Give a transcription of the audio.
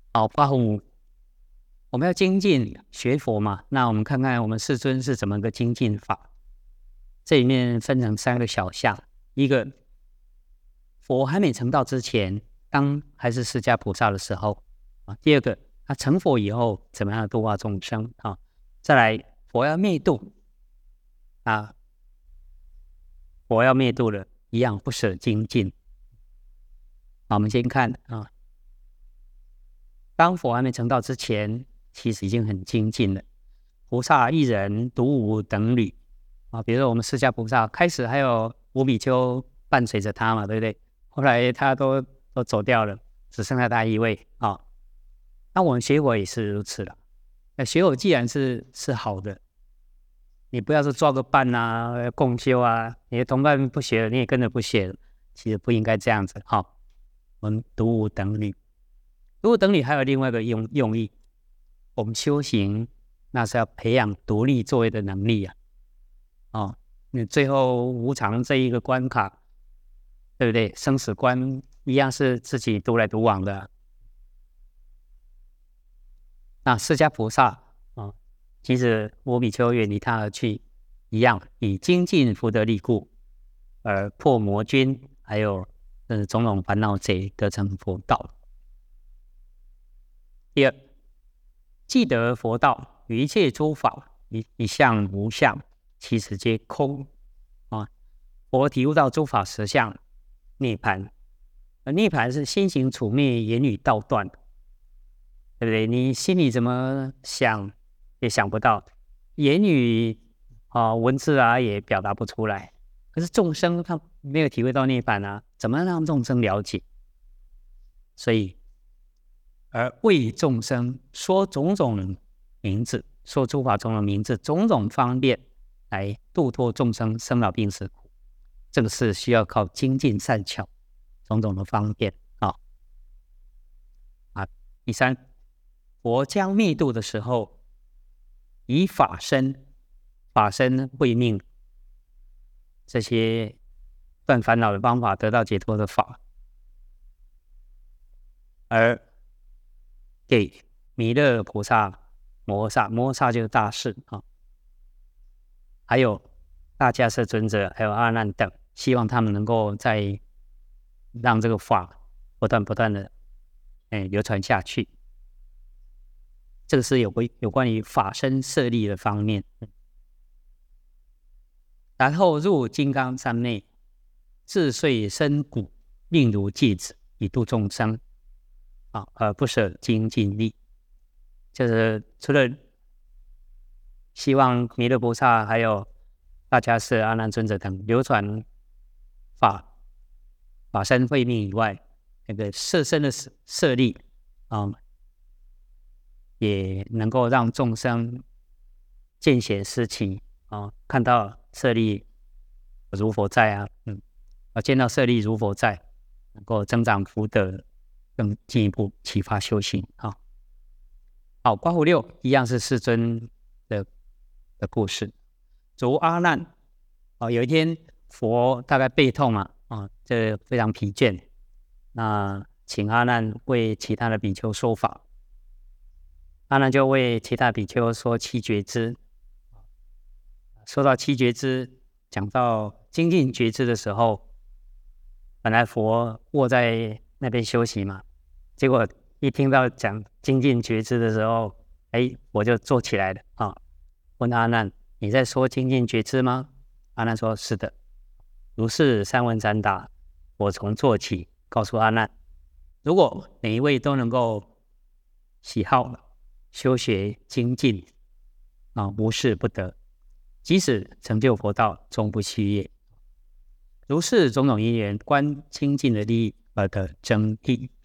好，八虎，我们要精进学佛嘛，那我们看看我们世尊是怎么个精进法。这里面分成3个小项，一个佛还没成道之前，当还是释迦菩萨的时候啊；第二个他成佛以后，怎么样度化众生啊；再来佛要灭度啊，佛要灭度了，一样不舍精进。好，我们先看啊，当佛还没成道之前，其实已经很精进了。菩萨一人独舞等侣啊，比如说我们释迦菩萨开始还有五比丘伴随着他嘛，对不对？后来他都走掉了，只剩下他一位啊。那我们学佛也是如此了。那学佛既然是好的，你不要是抓个伴啊、共修啊，你的同伴不学了，你也跟着不学了，其实不应该这样子。好，我们独舞等侣，独舞等侣还有另外一个用意，我们修行那是要培养独立作业的能力啊。哦，你最后无常这一个关卡，对不对？生死关一样是自己独来独往的。那释迦菩萨啊，即使五比丘远离他而去，一样以精进福德力故，而破魔君，还有种种烦恼贼，得成佛道。第二，既得佛道，于一切诸法，一相无相，其实皆空啊。佛体悟到诸法实相，涅槃。涅槃是心行处灭，言语道断，对不对？你心里怎么想也想不到，言语文字也表达不出来。可是众生他没有体会到涅槃啊，怎么让众生了解？所以而为众生说种种名字，说诸法中的名字，种种方便来度脱众生生老病死苦。这个是需要靠精进善巧，种种的方便第三，佛将灭度的时候，以法身慧命这些断烦恼的方法，得到解脱的法，而给弥勒菩萨、摩诃萨就是大士还有大迦叶尊者，还有阿难等，希望他们能够再让这个法不断的流传下去。这个是有关于法身舍利的方面。然后入金刚山内，自碎身骨，令如芥子，以度众生而不舍精进力。就是除了希望弥勒菩萨还有大迦叶阿难尊者等流传法身慧命以外，那个摄身的舍利也能够让众生见贤思齐看到舍利如佛在见到舍利如佛在，能够增长福德，更进一步启发修行好，刮胡六一样是世尊的故事。如阿难有一天佛大概背痛这非常疲倦，那请阿难为其他的比丘说法。阿难就为其他比丘说七觉支。说到七觉支，讲到精进觉支的时候，本来佛卧在那边休息嘛，结果一听到讲精进觉支的时候，我就坐起来了问阿难：你在说精进觉支吗？阿难说：是的。如是三问三答，我从坐起，告诉阿难：如果每一位都能够喜好修学精进无事不得，即使成就佛道，终不弃业。如是种种因缘，观精进的利益而得增益。